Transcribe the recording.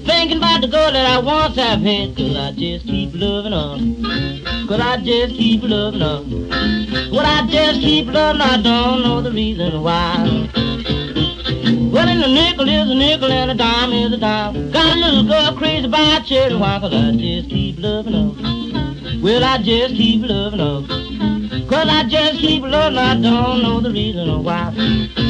Thinking about the girl that I once have had. 'Cause I just keep loving her. 'Cause I just keep loving her. Well, I just keep loving her. I don't know the reason why. Well, and a nickel is a nickel and a dime is a dime. Got a little girl crazy about cherry wine. 'Cause I just keep loving her. Well, I just keep loving her. 'Cause I just keep loving her. I don't know the reason why.